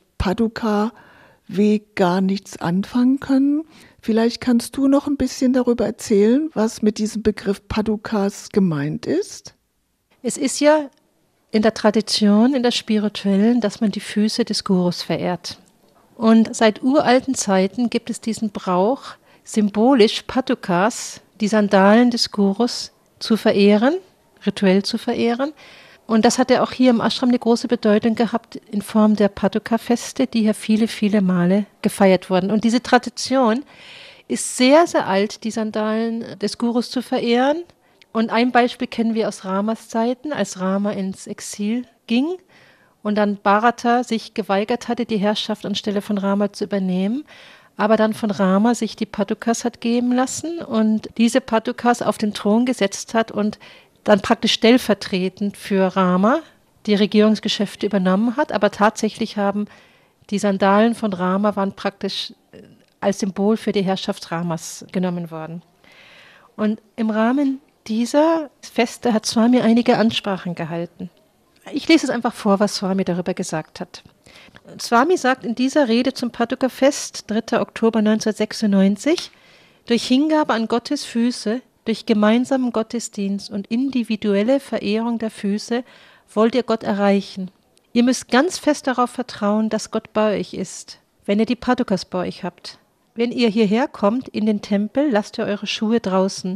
B: Paduka-Weg gar nichts anfangen können. Vielleicht kannst du noch ein bisschen darüber erzählen, was mit diesem Begriff Padukas gemeint ist?
C: Es ist ja in der Tradition, in der spirituellen, dass man die Füße des Gurus verehrt. Und seit uralten Zeiten gibt es diesen Brauch, symbolisch Padukas, die Sandalen des Gurus, zu verehren, rituell zu verehren. Und das hat ja auch hier im Ashram eine große Bedeutung gehabt in Form der Paduka-Feste, die hier viele, viele Male gefeiert wurden. Und diese Tradition ist sehr, sehr alt, die Sandalen des Gurus zu verehren. Und ein Beispiel kennen wir aus Ramas Zeiten, als Rama ins Exil ging und dann Bharata sich geweigert hatte, die Herrschaft anstelle von Rama zu übernehmen, aber dann von Rama sich die Padukas hat geben lassen und diese Padukas auf den Thron gesetzt hat und dann praktisch stellvertretend für Rama die Regierungsgeschäfte übernommen hat. Aber tatsächlich haben die Sandalen von Rama waren praktisch als Symbol für die Herrschaft Ramas genommen worden. Und im Rahmen dieser Feste hat Swami einige Ansprachen gehalten. Ich lese es einfach vor, was Swami darüber gesagt hat. Swami sagt in dieser Rede zum Paduka-Fest, dritter Oktober neunzehnhundertsechsundneunzig, durch Hingabe an Gottes Füße, durch gemeinsamen Gottesdienst und individuelle Verehrung der Füße wollt ihr Gott erreichen. Ihr müsst ganz fest darauf vertrauen, dass Gott bei euch ist, wenn ihr die Padukas bei euch habt. Wenn ihr hierher kommt in den Tempel, lasst ihr eure Schuhe draußen.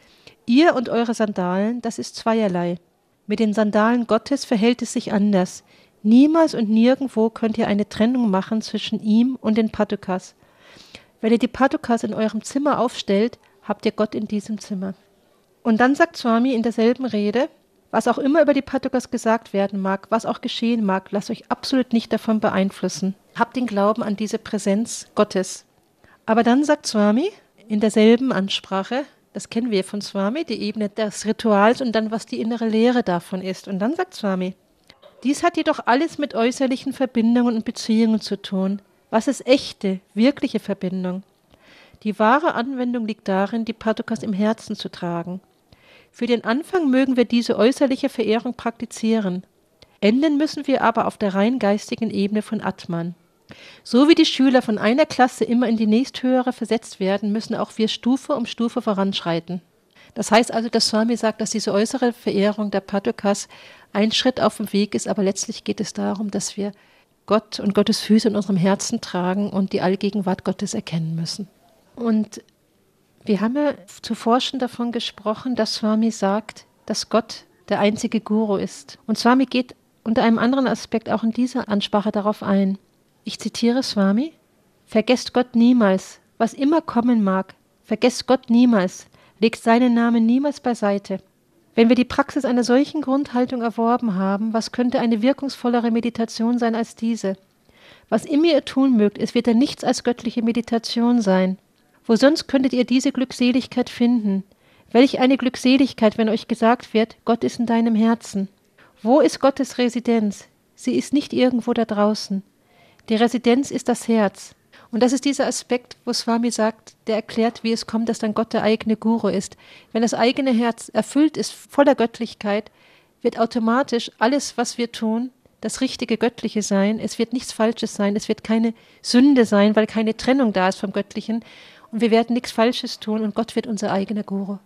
C: Ihr und eure Sandalen, das ist zweierlei. Mit den Sandalen Gottes verhält es sich anders. Niemals und nirgendwo könnt ihr eine Trennung machen zwischen ihm und den Padukas. Wenn ihr die Padukas in eurem Zimmer aufstellt, habt ihr Gott in diesem Zimmer. Und dann sagt Swami in derselben Rede, was auch immer über die Padukas gesagt werden mag, was auch geschehen mag, lasst euch absolut nicht davon beeinflussen. Habt den Glauben an diese Präsenz Gottes. Aber dann sagt Swami in derselben Ansprache, das kennen wir von Swami, die Ebene des Rituals und dann, was die innere Lehre davon ist. Und dann sagt Swami, dies hat jedoch alles mit äußerlichen Verbindungen und Beziehungen zu tun. Was ist echte, wirkliche Verbindung? Die wahre Anwendung liegt darin, die Padukas im Herzen zu tragen. Für den Anfang mögen wir diese äußerliche Verehrung praktizieren. Enden müssen wir aber auf der rein geistigen Ebene von Atman. So wie die Schüler von einer Klasse immer in die nächsthöhere versetzt werden, müssen auch wir Stufe um Stufe voranschreiten. Das heißt also, dass Swami sagt, dass diese äußere Verehrung der Padukas ein Schritt auf dem Weg ist, aber letztlich geht es darum, dass wir Gott und Gottes Füße in unserem Herzen tragen und die Allgegenwart Gottes erkennen müssen. Und wir haben ja zuvor schon davon gesprochen, dass Swami sagt, dass Gott der einzige Guru ist. Und Swami geht unter einem anderen Aspekt auch in dieser Ansprache darauf ein. Ich zitiere Swami: Vergesst Gott niemals, was immer kommen mag. Vergesst Gott niemals, legt seinen Namen niemals beiseite. Wenn wir die Praxis einer solchen Grundhaltung erworben haben, was könnte eine wirkungsvollere Meditation sein als diese? Was immer ihr tun mögt, es wird dann nichts als göttliche Meditation sein. Wo sonst könntet ihr diese Glückseligkeit finden? Welch eine Glückseligkeit, wenn euch gesagt wird, Gott ist in deinem Herzen. Wo ist Gottes Residenz? Sie ist nicht irgendwo da draußen. Die Residenz ist das Herz. Und das ist dieser Aspekt, wo Swami sagt, der erklärt, wie es kommt, dass dann Gott der eigene Guru ist. Wenn das eigene Herz erfüllt ist, voller Göttlichkeit, wird automatisch alles, was wir tun, das richtige Göttliche sein. Es wird nichts Falsches sein, es wird keine Sünde sein, weil keine Trennung da ist vom Göttlichen. Und wir werden nichts Falsches tun und Gott wird unser eigener Guru.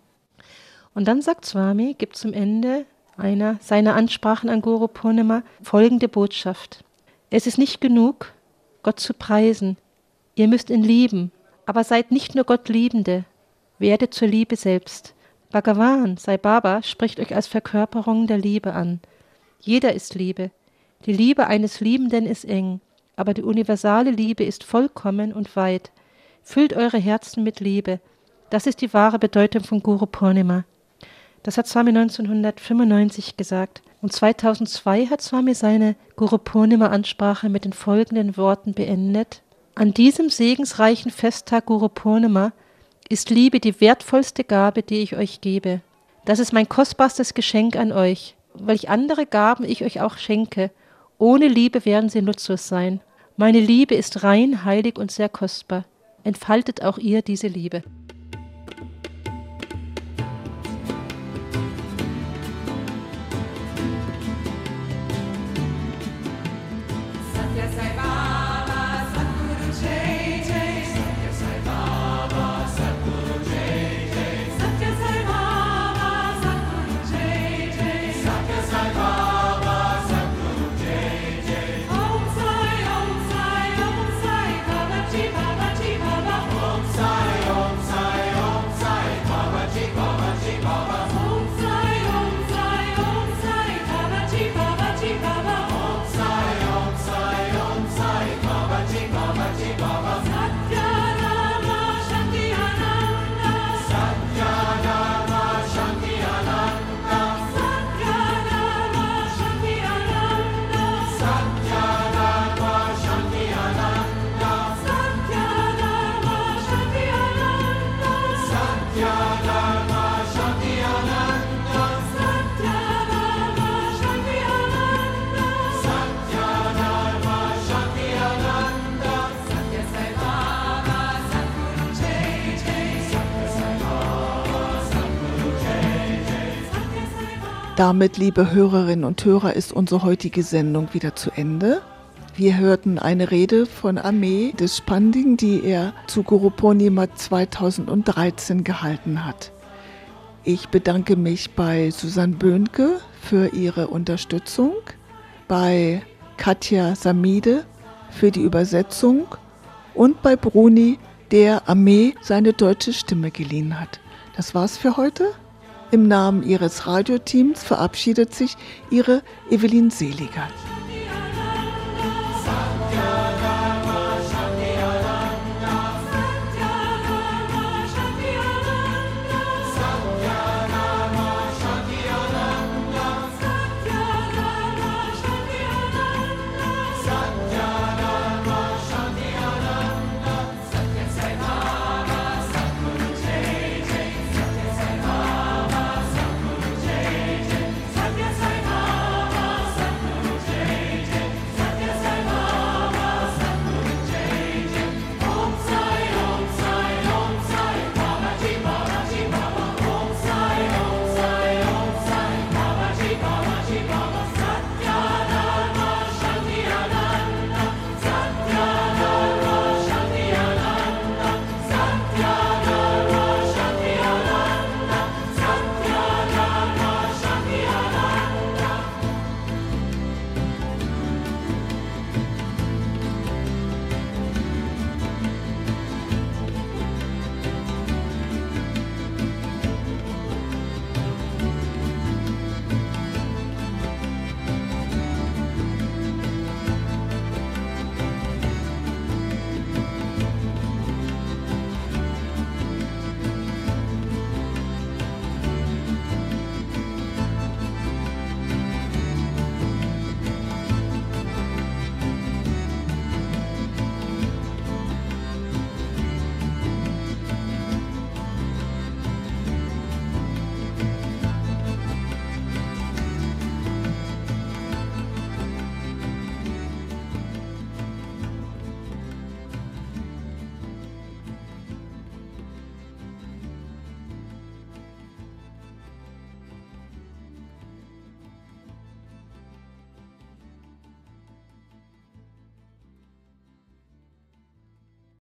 C: Und dann sagt Swami, gibt zum Ende einer seiner Ansprachen an Guru Purnima folgende Botschaft. Es ist nicht genug, Gott zu preisen. Ihr müsst ihn lieben, aber seid nicht nur Gottliebende, werdet zur Liebe selbst. Bhagavan, Sai Baba, spricht euch als Verkörperung der Liebe an. Jeder ist Liebe. Die Liebe eines Liebenden ist eng, aber die universale Liebe ist vollkommen und weit. Füllt eure Herzen mit Liebe. Das ist die wahre Bedeutung von Guru Purnima. Das hat Swami neunzehnhundertfünfundneunzig gesagt. Und zweitausendzwei hat Swami seine Guru Purnima-Ansprache mit den folgenden Worten beendet. An diesem segensreichen Festtag Guru Purnima ist Liebe die wertvollste Gabe, die ich euch gebe. Das ist mein kostbarstes Geschenk an euch. Welch andere Gaben ich euch auch schenke, ohne Liebe werden sie nutzlos sein. Meine Liebe ist rein, heilig und sehr kostbar. entfaltet auch ihr diese Liebe.
B: Damit, liebe Hörerinnen und Hörer, ist unsere heutige Sendung wieder zu Ende. Wir hörten eine Rede von Ame Deshpande, die er zu Guru Purnima zweitausenddreizehn gehalten hat. Ich bedanke mich bei Susanne Böhnke für ihre Unterstützung, bei Katja Samide für die Übersetzung und bei Bruni, der Ame seine deutsche Stimme geliehen hat. Das war's für heute. Im Namen ihres Radioteams verabschiedet sich ihre Evelyn Seliger.